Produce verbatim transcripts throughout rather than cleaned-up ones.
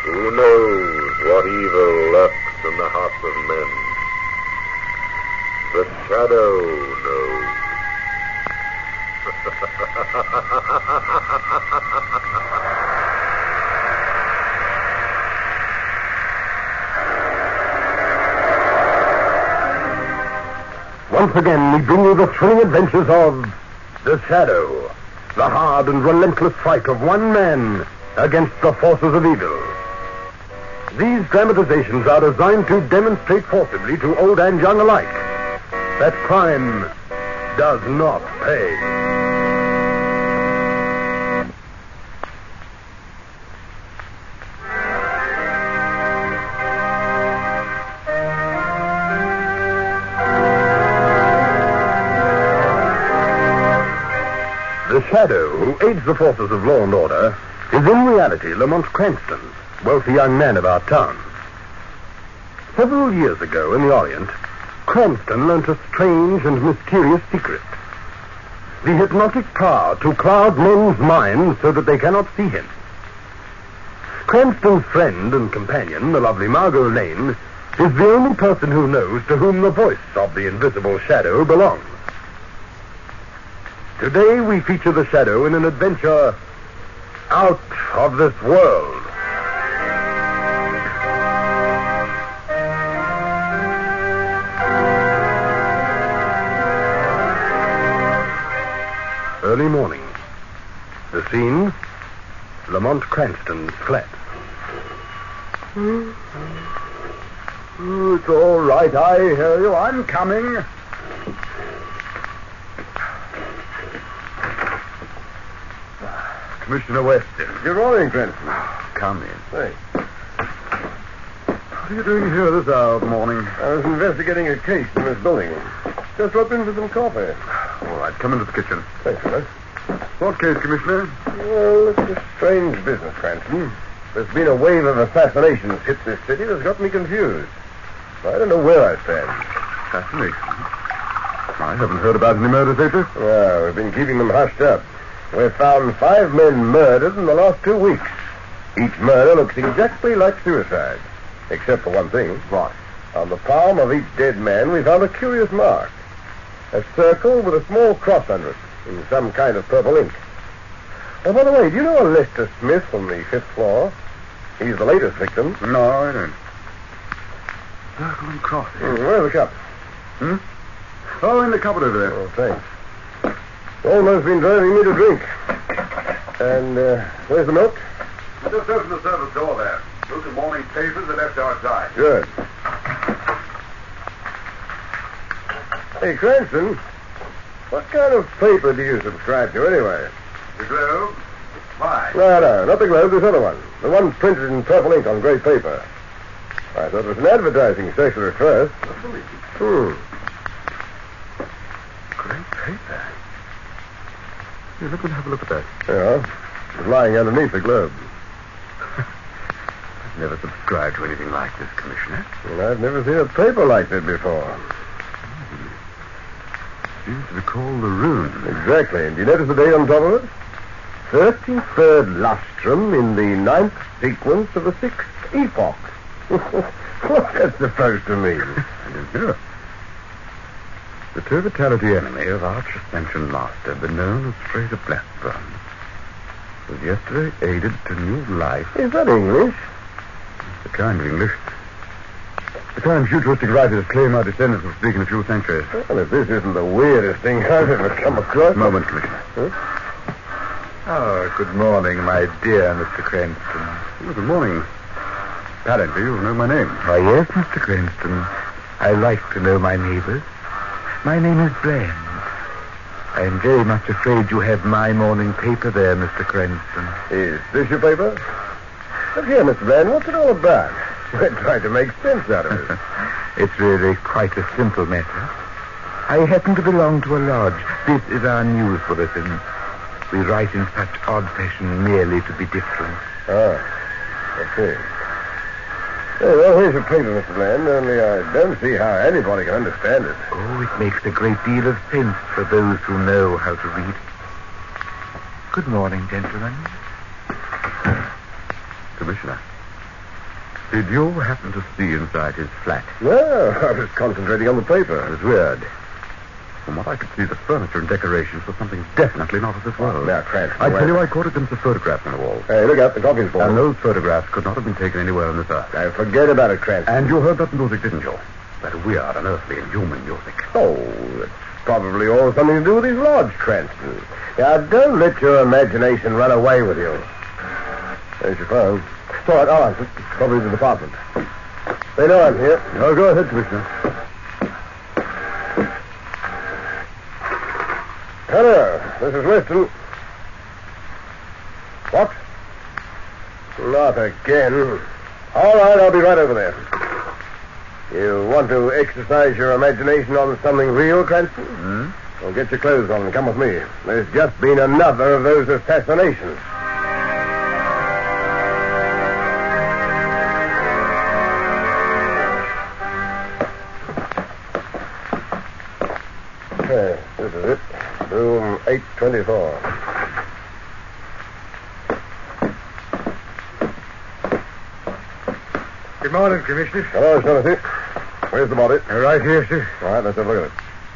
Who knows what evil lurks in the hearts of men? The Shadow knows. Once again, we bring you the thrilling adventures of The Shadow, the hard and relentless fight of one man against the forces of evil. These dramatizations are designed to demonstrate forcibly to old and young alike that crime does not pay. The Shadow, who aids the forces of law and order, is in reality Lamont Cranston, wealthy young man of our town. Several years ago in the Orient, Cranston learnt a strange and mysterious secret. The hypnotic power to cloud men's minds so that they cannot see him. Cranston's friend and companion, the lovely Margot Lane, is the only person who knows to whom the voice of the invisible Shadow belongs. Today we feature the Shadow in an adventure out of this world. Early morning. The scene, Lamont Cranston's flat. Oh, it's all right. I hear you. I'm coming. Commissioner Weston. Good morning, Cranston. Come in. Thanks. What are you doing here this hour of the morning? I was investigating a case in this building. Just dropped in for some coffee. All right, come into the kitchen. Thanks, fellas. What case, Commissioner? Well, it's a strange business, Cranston. There's been a wave of assassinations hit this city that's got me confused. I don't know where I stand. Assassination? I haven't heard about any murders lately. Well, we've been keeping them hushed up. We've found five men murdered in the last two weeks. Each murder looks exactly like suicide. Except for one thing. What? On the palm of each dead man, we found a curious mark. A circle with a small cross under it, in some kind of purple ink. Oh, by the way, do you know a Lester Smith on the fifth floor? He's the latest victim. No, I don't. Circle and cross. Mm, where's the cup? Hmm? Oh, in the cupboard over there. Oh, thanks. Almost been driving me to drink. And, uh, where's the milk? Just open the service door there. Those are morning papers are left outside. Good. Hey, Cranston, what kind of paper do you subscribe to anyway? The Globe? Why? No, no, not the Globe, this other one. The one printed in purple ink on grey paper. I thought it was an advertising circular at first. Hmm. Grey paper? Here, let me have a look at that. Yeah, it's lying underneath the Globe. I've never subscribed to anything like this, Commissioner. Well, I've never seen a paper like that before. Seems to be called the Rune. Exactly. And do you notice the date on top of it? thirty-third lustrum in the ninth sequence of the sixth epoch. What's that supposed to mean? I don't know. The Turvitality enemy of Arch Ascension Master, the known as Fraser Blackburn, was yesterday aided to new life. Is that English? The kind of English. The kind futuristic writers claim our descendants will speak in a few centuries. Well, if this isn't the weirdest thing I've ever come across. Moment, Commissioner. Huh? Oh, good morning, my dear Mister Cranston. Oh, good morning. Apparently you know my name. Why, yes, Mister Cranston. I like to know my neighbors. My name is Bland. I am very much afraid you have my morning paper there, Mister Cranston. Is this your paper? Look here, Mister Bland, what's it all about? We're trying to make sense out of it. It's really quite a simple matter. I happen to belong to a lodge. This is our news bulletin. We write in such odd fashion merely to be different. Ah, I see. Hey, well, here's your paper, Mister Bland, only I don't see how anybody can understand it. Oh, it makes a great deal of sense for those who know how to read. Good morning, gentlemen. Commissioner, Did you happen to see inside his flat? No, I was concentrating on the paper. It was weird. From what I could see, the furniture and decorations were something definitely not of this world. Now, Cranston, I wait. tell you, I caught a glimpse of photographs on the wall. Hey, look out, the coffee's boiling. And those photographs could not have been taken anywhere on this earth. Now, forget about it, Cranston. And you heard that music, didn't you? That weird, unearthly, inhuman music. Oh, it's probably all something to do with his lodge, Cranston. Now, don't let your imagination run away with you. There's your phone. It's all right, I'll answer. It's probably the department. They know I'm here. Oh, go ahead, Commissioner. Hello, this is Weston. What? Not again. All right, I'll be right over there. You want to exercise your imagination on something real, Cranston? Hmm? Well, get your clothes on and come with me. There's just been another of those assassinations. Okay, this is it. Room eight twenty-four. Good morning, Commissioner. Hello, Shaughnessy. Where's the body? Right here, sir. All right, let's have a look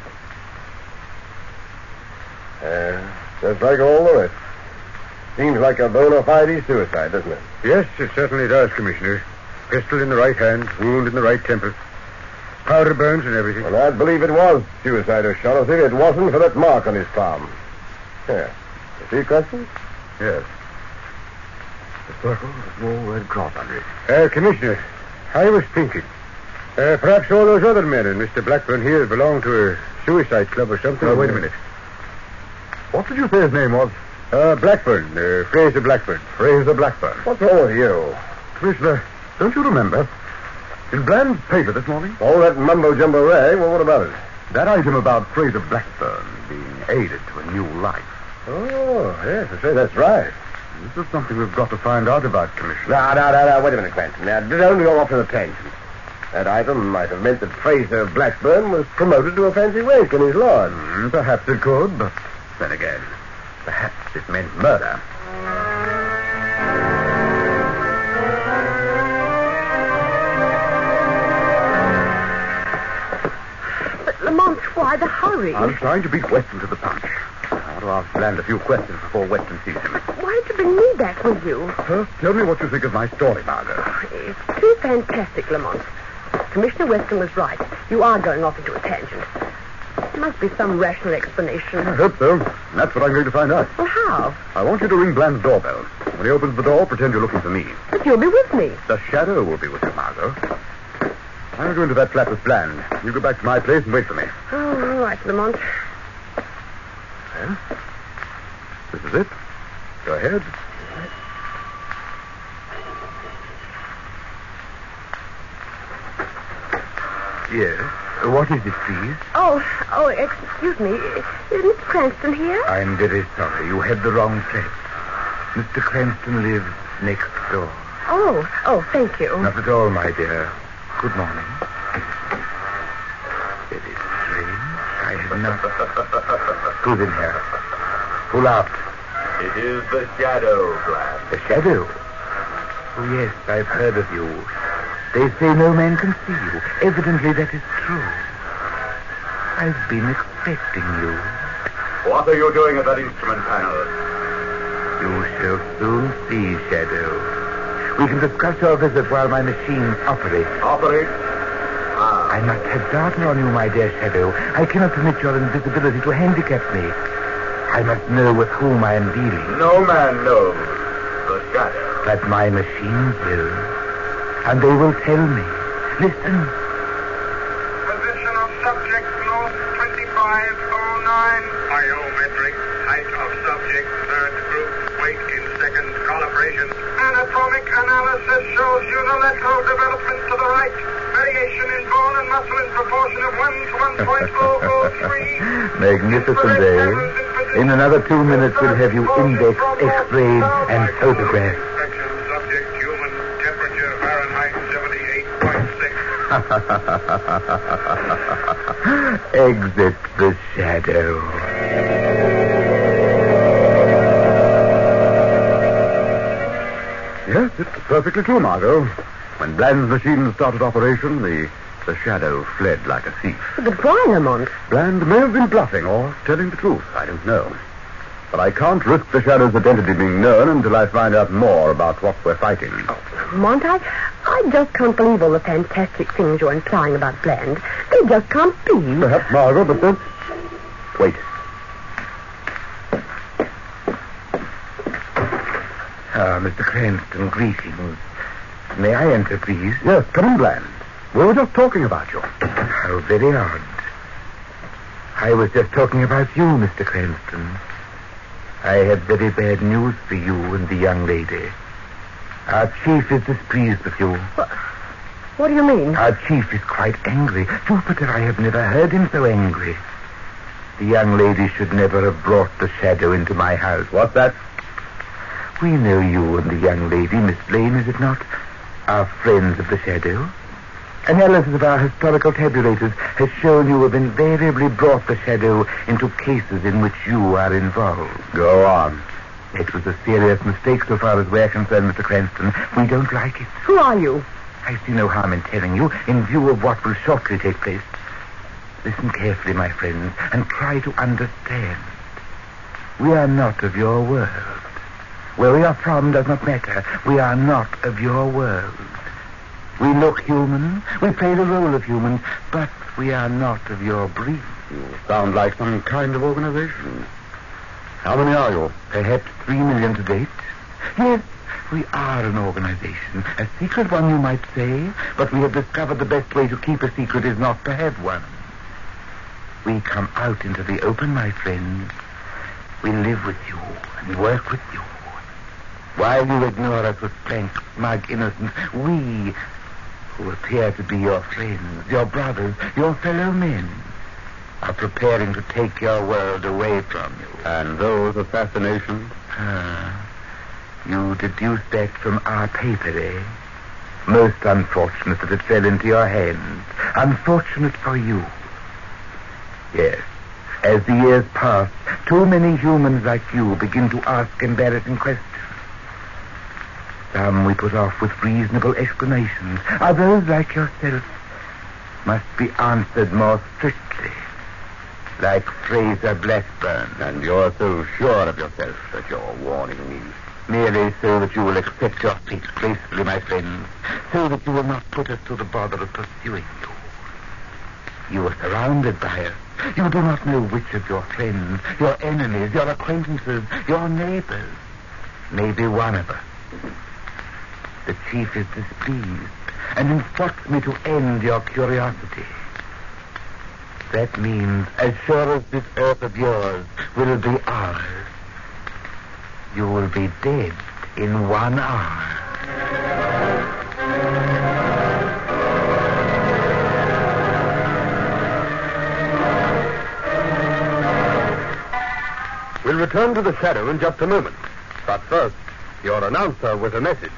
at it. Uh, just like all the rest. Seems like a bona fide suicide, doesn't it? Yes, it certainly does, Commissioner. Pistol in the right hand, wound in the right temple. Powder burns and everything. Well, I'd believe it was suicide, O'Shaughnessy, if it wasn't for that mark on his palm. Here. You see, Cranston? Yes. The circle with a small red cross under it. Uh, Commissioner, I was thinking. Uh, perhaps all those other men and Mister Blackburn here belong to a suicide club or something. Oh, wait a minute. What did you say his name was? Uh, Blackburn. Uh, Fraser Blackburn. Fraser Blackburn. What's wrong with you? Commissioner, don't you remember? In Bland's paper this morning? All that mumbo-jumbo rag? Well, what about it? That item about Fraser Blackburn being aided to a new life. Oh, yes, I say that's right. This is something we've got to find out about, Commissioner. Now, now, now, now, wait a minute, Cranston. Now, don't go off on a tangent. That item might have meant that Fraser Blackburn was promoted to a fancy rank in his lodge. Mm, perhaps it could, but then again, perhaps it meant murder. But, Lamont, why the hurry? I'm trying to beat Weston to the punch. I want to ask Bland a few questions before Weston sees him. Why did you bring me back with you? First, tell me what you think of my story, Margot. It's too fantastic, Lamont. Commissioner Weston was right. You are going off into a tangent. There must be some rational explanation. I hope so. And that's what I'm going to find out. Well, how? I want you to ring Bland's doorbell. When he opens the door, pretend you're looking for me. But you'll be with me. The shadow will be with you, Margot. I'll go into that flat with Bland. You go back to my place and wait for me. Oh, all right, Lamont. Well, this is it. Go ahead. Yes. What is it, please? Oh, oh, excuse me. Is Miss Cranston here? I'm very sorry. You had the wrong place. Mister Cranston lives next door. Oh, oh, thank you. Not at all, my dear. Good morning. Very strange. I have not... Who's in here? Who laughed? It is the shadow, Bland. The shadow? Oh, yes, I've heard of you. They say no man can see you. Evidently, that is true. I've been expecting you. What are you doing at that instrument panel? You shall soon see, Shadow. We can discuss your visit while my machines operate. Operate? Ah. I must have data on you, my dear Shadow. I cannot permit your invisibility to handicap me. I must know with whom I am dealing. No man knows the shadow. But my machines will. And they will tell me. Listen. Position of subject north twenty-five oh nine. Biometric. Height of subject. Third group. Weight in seconds. Calibration. Anatomic analysis shows unilateral development to the right. Variation in bone and muscle in proportion of one to one point oh oh three. Magnificent, eh? In another two minutes, we'll have you indexed, x-rayed, and photographed. Inspection subject human temperature Fahrenheit seventy-eight point six. Exit the shadow. Yes, it's perfectly true, Margot. When Bland's machine started operation, the, the shadow fled like a thief. But why, Lamont? Bland may have been bluffing or telling the truth. I don't know. But I can't risk the shadow's identity being known until I find out more about what we're fighting. Oh, Lamont, I, I just can't believe all the fantastic things you're implying about Bland. They just can't be. Perhaps, Margot, but then... Wait. Ah, Mister Cranston, greetings. May I enter, please? Yes, come in, Bland. We were just talking about you. How very odd. I was just talking about you, Mister Cranston. I have very bad news for you and the young lady. Our chief is displeased with you. What, what do you mean? Our chief is quite angry. Jupiter, I have never heard him so angry. The young lady should never have brought the shadow into my house. What's that? We know you and the young lady, Miss Blaine, is it not? Are friends of the shadow. Analysis of our historical tabulators has shown you have invariably brought the shadow into cases in which you are involved. Go on. It was a serious mistake so far as we're concerned, Mister Cranston. We don't like it. Who are you? I see no harm in telling you in view of what will shortly take place. Listen carefully, my friends, and try to understand. We are not of your world. Where we are from does not matter. We are not of your world. We look human. We play the role of human, but we are not of your breed. You sound like some kind of organization. How many are you? Perhaps three million to date. Yes, we are an organization. A secret one, you might say, but we have discovered the best way to keep a secret is not to have one. We come out into the open, my friends. We live with you and work with you. While you ignore us with frank, smug innocence, we, who appear to be your friends, your brothers, your fellow men, are preparing to take your world away from you. And those assassinations? Ah, you deduce that from our paper, eh? Most unfortunate that it fell into your hands. Unfortunate for you. Yes. As the years pass, too many humans like you begin to ask embarrassing questions. Some we put off with reasonable explanations. Others, like yourself, must be answered more strictly. Like Fraser Blackburn. And you're so sure of yourself that you're warning me. Merely so that you will accept your fate gracefully, my friends. So that you will not put us to the bother of pursuing you. You are surrounded by us. You do not know which of your friends, your enemies, your acquaintances, your neighbors may be one of us. The chief is displeased and instructs me to end your curiosity. That means, as sure as this earth of yours will be ours, you will be dead in one hour. We'll return to the shadow in just a moment. But first, your announcer with a message.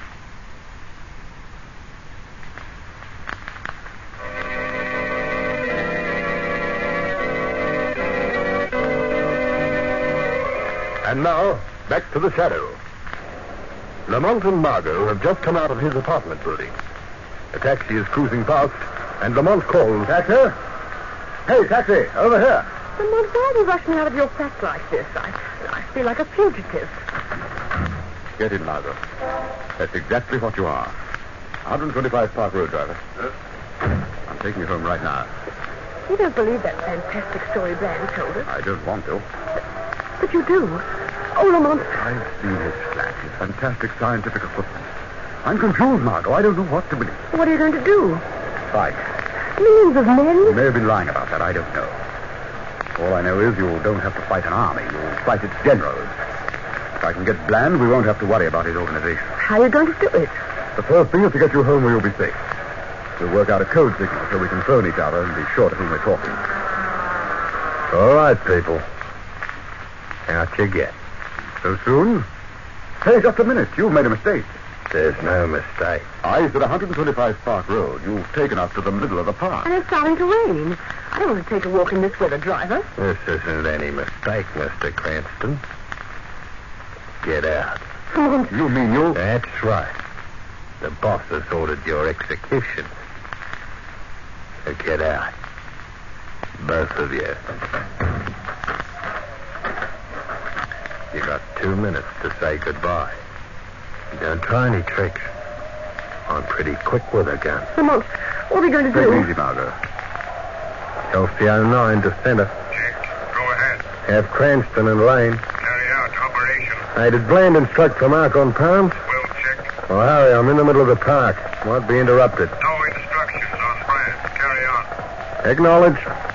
And now, back to the shadow. Lamont and Margot have just come out of his apartment building. A taxi is cruising past, and Lamont calls... Taxi? Hey, taxi, over here. Lamont, why are you rushing out of your flat like this? I, I feel like a fugitive. Get in, Margot. That's exactly what you are. one twenty-five Park Road, driver. Yes? I'm taking you home right now. You don't believe that fantastic story Bland told us. I don't want to. But you do. Oh, Lamont. I've seen his flat, his fantastic scientific equipment. I'm confused, Margot. I don't know what to believe. What are you going to do? Fight. Millions of men? You may have been lying about that. I don't know. All I know is you don't have to fight an army. You'll fight its generals. If I can get Bland, we won't have to worry about his organization. How are you going to do it? The first thing is to get you home where you'll be safe. We'll work out a code signal so we can phone each other and be sure to whom we're talking. All right, people. Out you get. So soon? Hey, just a minute. You've made a mistake. There's no mistake. I said one twenty-five Park Road. You've taken us to the middle of the park. And it's starting to rain. I don't want to take a walk in this weather, driver. This isn't any mistake, Mister Cranston. Get out. Lamont. You mean you... That's right. The boss has ordered your execution. So get out. Both of you. You got two minutes to say goodbye. Don't try any tricks. I'm pretty quick with a gun. Lamont, what are we going to do? Take it easy, Margot. L C O nine to center. Check. Go ahead. Have Cranston and Lane. Carry out operation. Hey, did Bland instruct for mark on Palms? We'll check. Well, hurry, I'm in the middle of the park. Won't be interrupted. No instructions on Brand. Carry on. Acknowledge.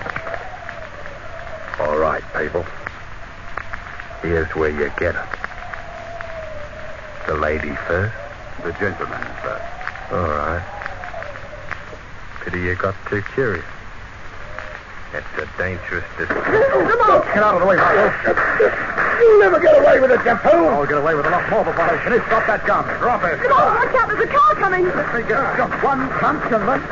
All right, people. Here's where you get it. The lady first? The gentleman first. All right. Pity you got too curious. That's a dangerous decision. Lamont! Get out of the way, Margot. You'll never get away with it, you fool. I'll get away with a lot more before I finish. Drop that gun. Drop it. Lamont, watch out, there's a car coming. Let me get just one punch and then...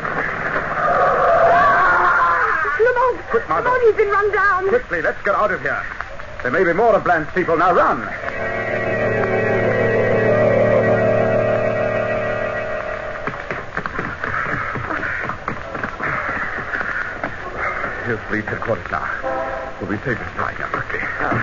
Lamont! Quick, Margot. Lamont, he's been run down. Quickly, let's get out of here. There may be more of Bland's people. Now run. Here's police headquarters now. We'll be safe flying up quickly.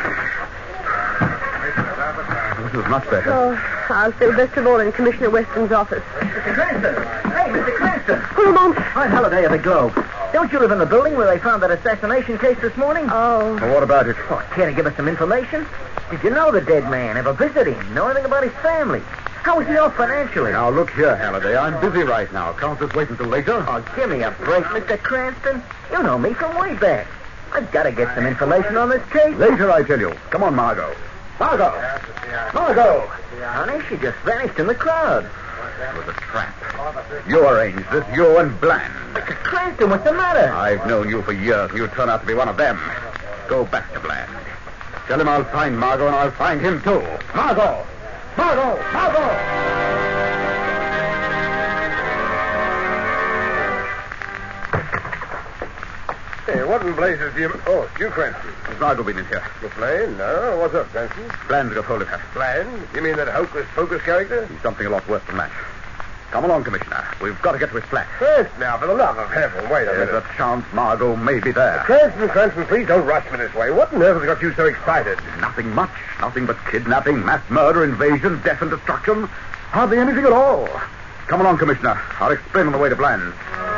This is much better. Oh, I'll still best of all in Commissioner Weston's office. Mister Cranston! Hey, Mister Cranston! Oh, Lamont. I'm Halliday of the Globe. Don't you live in the building where they found that assassination case this morning? Oh. Well, what about it? Oh, can't you give us some information? Did you know the dead man? Ever visit him? Know anything about his family? How is he off financially? Now, look here, Halliday. I'm busy right now. Can't just wait until later. Oh, give me a break, Mister Cranston. You know me from way back. I've got to get some information on this case. Later, I tell you. Come on, Margot. Margot! Margot! Honey, she just vanished in the crowd. It was a trap. You arranged this, you and Bland. Mister Cranston, what's the matter? I've known you for years, and you turn out to be one of them. Go back to Bland. Tell him I'll find Margot, and I'll find him, too. Margot! Margot! Margot! Hey, what in blazes do you... Oh, it's you, Cranston. Has Margot been in here? Miss Lane? No. What's up, Cranston? Bland got hold of her. Bland? You mean that hocus-pocus character? He's something a lot worse than that. Come along, Commissioner. We've got to get to his flat. Cranston, now, for the love of heaven, wait a There's minute. a chance Margot may be there. Cranston, Cranston, please don't rush me this way. What on earth has got you so excited? Nothing much. Nothing but kidnapping, mass murder, invasion, death and destruction. Hardly anything at all. Come along, Commissioner. I'll explain on the way to Bland.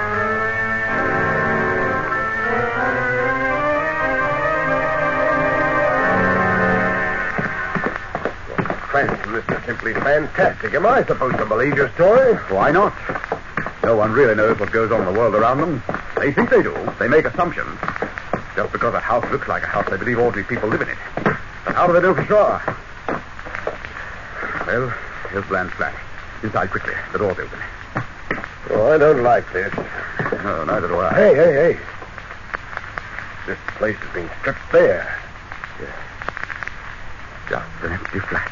Cranston, this is simply fantastic. Am I supposed to believe your story? Why not? No one really knows what goes on in the world around them. They think they do. They make assumptions. Just because a house looks like a house, they believe ordinary people live in it. But how do they know for sure? Well, here's Bland's flat. Inside quickly. The door's open. Oh, I don't like this. No, neither do I. Hey, hey, hey. This place has been stripped bare. Just an empty flat.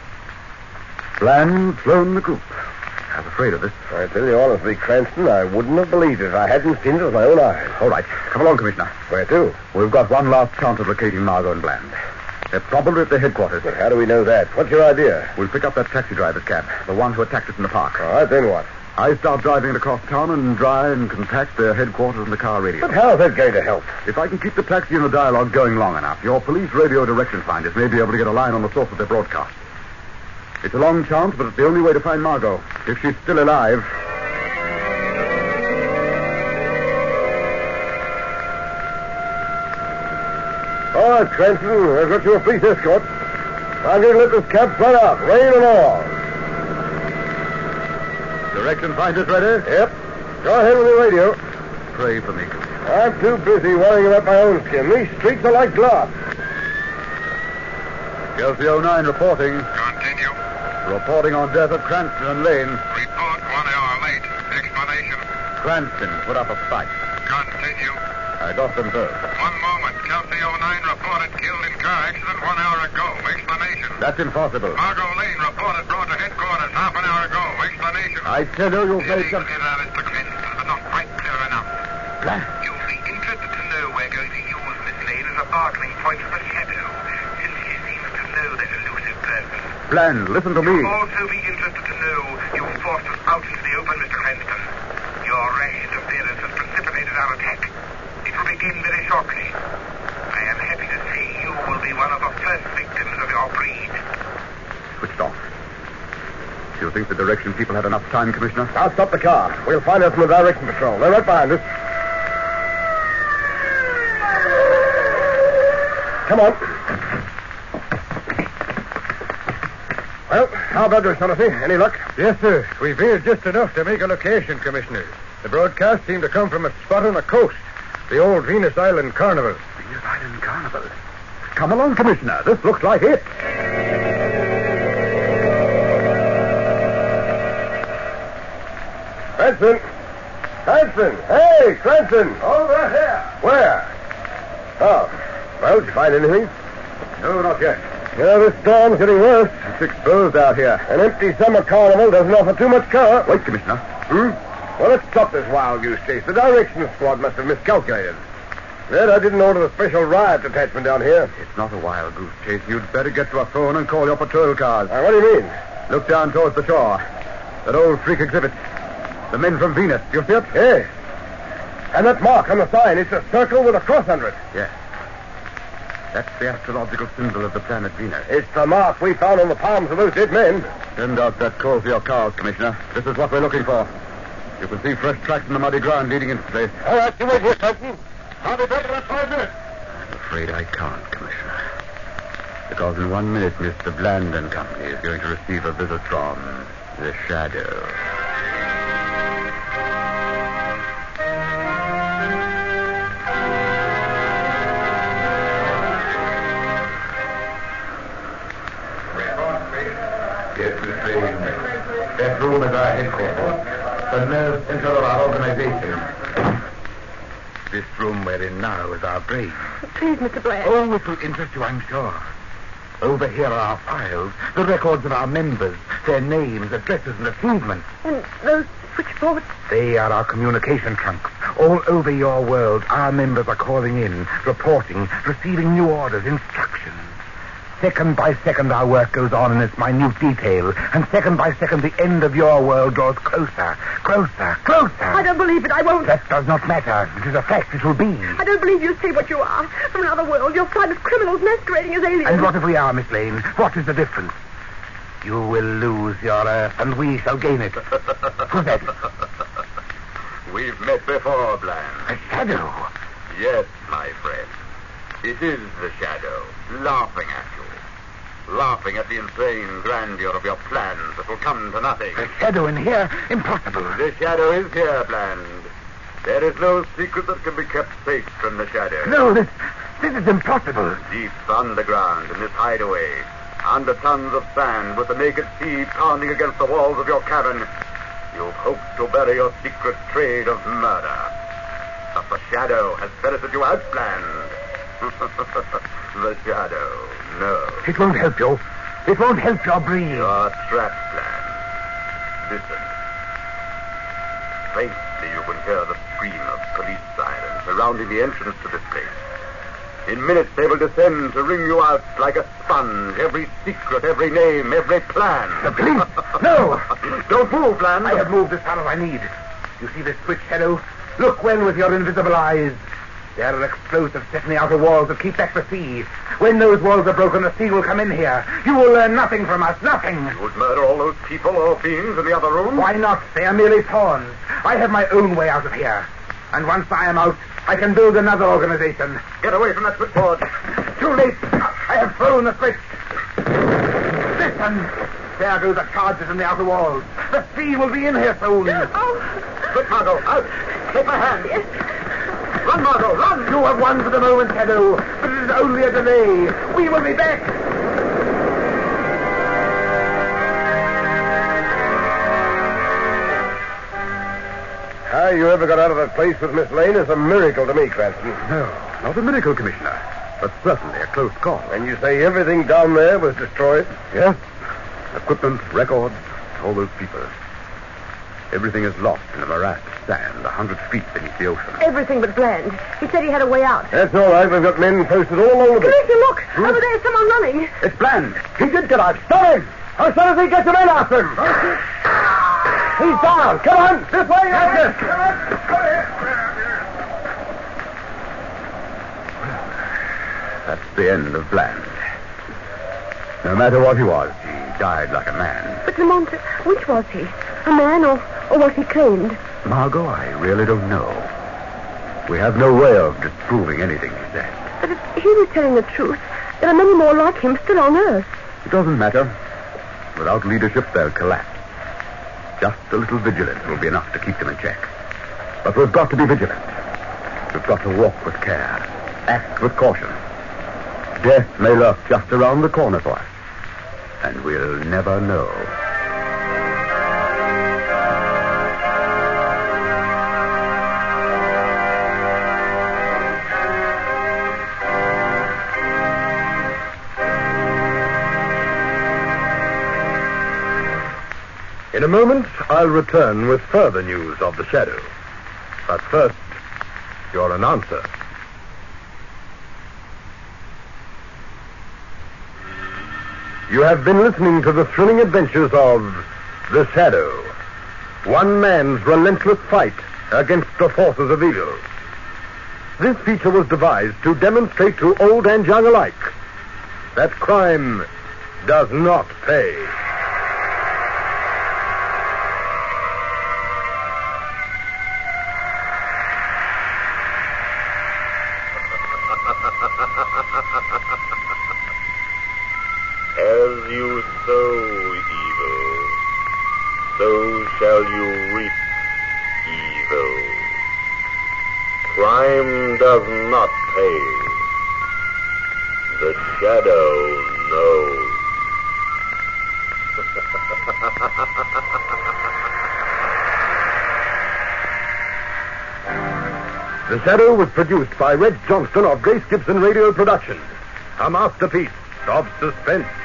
Bland flown the group. I was afraid of this. I tell you honestly, Cranston, I wouldn't have believed it if I hadn't seen it with my own eyes. All right. Come along, Commissioner. Where to? We've got one last chance of locating Margot and Bland. They're probably at their headquarters. But how do we know that? What's your idea? We'll pick up that taxi driver's cab, the one who attacked us in the park. All right, then what? I start driving it across town and try and contact their headquarters in the car radio. But how's that going to help? If I can keep the taxi and the dialogue going long enough, your police radio direction finders may be able to get a line on the source of their broadcast. It's a long chance, but it's the only way to find Margot, if she's still alive. All right, Cranston, I've got you a police escort. I'm going to let this cab fly out, rain and all. Direction finders ready? Yep. Go ahead with the radio. Pray for me. I'm too busy worrying about my own skin. These streets are like glass. L C O nine reporting. Continue. Reporting on death of Cranston and Lane. Report one hour late. Explanation. Cranston put up a fight. Continue. I got them both. One moment. L C O nine reported killed in car accident one hour ago. Explanation. That's impossible. Margot Lane reported brought to headquarters half an hour ago. Explanation. I tell you, you've It made is some... clear, Mister Cranston, but not quite clear enough. Bland. You'll be interested to know we're going to use Miss Lane as a bargaining point for the shadow, since she seems to know that elusive person. Bland, listen to me. You'll also be interested to know you forced think the direction people had enough time, Commissioner? I'll stop the car. We'll find out from the direction patrol. They're right behind us. Come on. Well, how about this, Shaughnessy? Any luck? Yes, sir. We veered just enough to make a location, Commissioner. The broadcast seemed to come from a spot on the coast. The old Venus Island Carnival. Venus Island Carnival. Come along, Commissioner. This looks like it. Cranston! Cranston! Hey, Cranston! Over here. Where? Oh. Well, did you find anything? No, not yet. Yeah, this storm's getting worse. It's exposed out here. An empty summer carnival doesn't offer too much cover. Wait, Commissioner. Hmm? Well, let's stop this wild goose chase. The direction squad must have miscalculated. Ned, I didn't order the special riot detachment down here. It's not a wild goose chase. You'd better get to a phone and call your patrol cars. Uh, what do you mean? Look down towards the shore. That old freak exhibit. The men from Venus. You see it? Yes. And that mark on the sign, it's a circle with a cross under it. Yes. That's the astrological symbol of the planet Venus. It's the mark we found on the palms of those dead men. Send out that call for your cars, Commissioner. This is what we're looking for. You can see fresh tracks in the muddy ground leading into the place. All right, you wait here, Cranston. I'll be back in about five minutes. I'm afraid I can't, Commissioner. Because in one minute, Mister Bland and Company is going to receive a visit from the Shadow. Yes, Miss Lane. That room is our headquarters. The nerve center of our organization. This room we're in now is our brain. Please, Mister Blair. Oh, it will interest you, I'm sure. Over here are our files, the records of our members, their names, addresses, and achievements. And those switchboards? They are our communication trunks. All over your world, our members are calling in, reporting, receiving new orders, instructions. Second by second, our work goes on in its minute detail, and second by second, the end of your world draws closer, closer, closer. I don't believe it. I won't. That does not matter. It is a fact. It will be. I don't believe you say what you are. From another world, you're kind of criminals masquerading as aliens. And what if we are, Miss Lane? What is the difference? You will lose your Earth, and we shall gain it. Who's that? We've met before, Bland. A shadow. Yes, my friend. It is the Shadow, laughing at you. Laughing at the insane grandeur of your plans that will come to nothing. A shadow in here? Impossible. The Shadow is here, Bland. There is no secret that can be kept safe from the Shadow. No, this, this is impossible. Deep underground in this hideaway, under tons of sand with the naked sea pounding against the walls of your cabin, you've hoped to bury your secret trade of murder. But the Shadow has ferreted you out, Bland. The Shadow, no. It won't help you. It won't help your breathe. Your trap plan. Listen. Faintly you can hear the scream of police sirens surrounding the entrance to this place. In minutes they will descend to wring you out like a sponge, every secret, every name, every plan. The police? No! Don't move, Bland. I have moved as far as I need. You see this switch, Shadow? Look well with your invisible eyes. There are explosives set in the outer walls that keep back the sea. When those walls are broken, the sea will come in here. You will learn nothing from us, nothing. You would murder all those people or beings in the other room? Why not? They are merely pawns. I have my own way out of here. And once I am out, I can build another organization. Get away from that switchboard. Too late. I have thrown the switch. Listen. There go the charges in the outer walls. The sea will be in here soon. Oh. Quick, Margot, out. Take my hand. Yes. Run, Margot, run! You have won for the moment, Shadow, but it is only a delay. We will be back. How you ever got out of that place with Miss Lane is a miracle to me, Cranston. No, not a miracle, Commissioner, but certainly a close call. And you say everything down there was destroyed? Yes. Equipment, records, all those people. Everything is lost in a morass of sand a hundred feet beneath the ocean. Everything but Bland. He said he had a way out. That's all right. We've got men posted all over the... Commissioner, look! Hmm? Over there's someone running. It's Bland. He did get out. Stop him! As soon as he gets him in after him. He's down. Come on. This way. Yes, yes. Come on. Come here. That's the end of Bland. No matter what he was, he died like a man. But, Lamont, which was he? A man or, or was he claimed? Margot, I really don't know. We have no way of disproving anything he said. But if he was telling the truth, there are many more like him still on Earth. It doesn't matter. Without leadership, they'll collapse. Just a little vigilance will be enough to keep them in check. But we've got to be vigilant. We've got to walk with care. Act with caution. Death may lurk just around the corner for us. And we'll never know. In a moment, I'll return with further news of the Shadow. But first, your announcer. You have been listening to the thrilling adventures of The Shadow, one man's relentless fight against the forces of evil. This feature was devised to demonstrate to old and young alike that crime does not pay. As you sow evil, so shall you reap evil. Crime does not pay. The Shadow knows. The Shadow was produced by Red Johnston of Grace Gibson Radio Productions, a masterpiece of suspense.